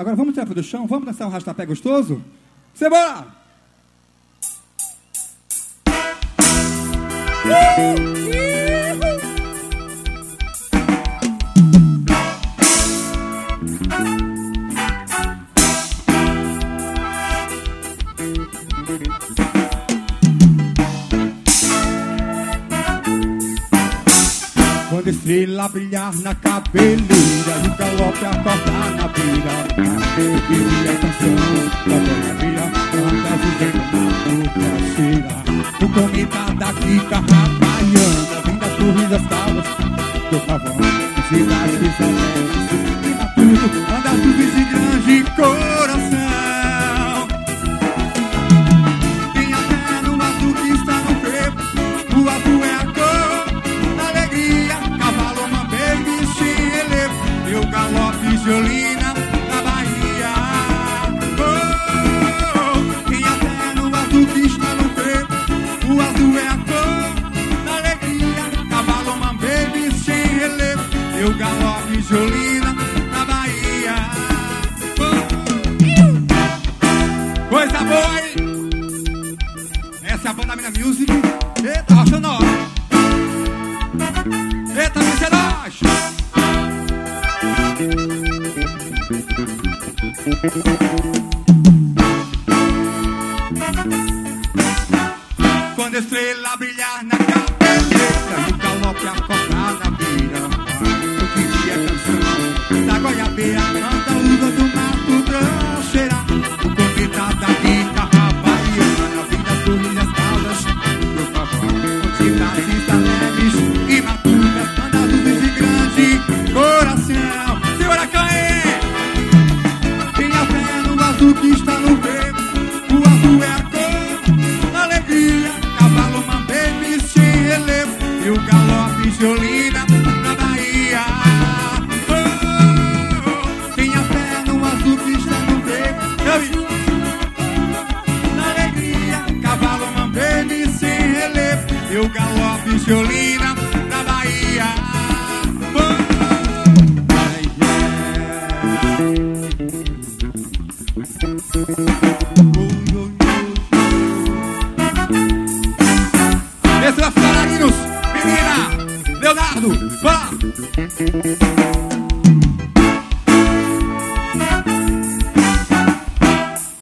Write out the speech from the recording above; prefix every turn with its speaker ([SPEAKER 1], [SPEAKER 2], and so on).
[SPEAKER 1] Agora vamos tirar do chão, vamos dançar um rastapé gostoso? Simbora! Quando a estrela brilhar na cabeleira e o galope acordar na beira, eu queria a canção da boiadeira, canta vivendo na traseira. O cometa da Kika Rapaiana, vem das torres das caldas do pavão, cidades excelentes, e tudo, anda nuvens de grande coração. Tem até no azul que está no peito, o azul é a cor, alegria, cavalo, uma baby, se eleva, meu galope, Jolina, na Bahia. Oh, tem até no azul que está no peito, o azul é a cor, alegria, cavalo, uma baby, sem relevo, meu galope, Jolina, na Bahia. Oh, coisa boa, hein? Essa é a banda Mina Music. Eita, rochando a hora. Eita, bicho, é nóis! Quando a estrela brilhar na cabeleira e o galope acordar na beira, eu queria a canção da goiabeira, canta a uva do mato trancheira, o cometa da Kika Rapaiana, vem das torres das caldas do pavão, cidades alegres e matutas, anda luzes de grande coração. Segura, Caê! Tem a fé no azul que está no peito, o azul é a cor, alegria, cavalo, uma baby, sem relevo, e o galope, Jolina, na Bahia. Oh, tem a fé no azul que está no peito, na alegria, cavalo, uma baby, sem relevo, e o galope, Jolina, na Bahia. Esse é o Florinos, menina, Leonardo, vá!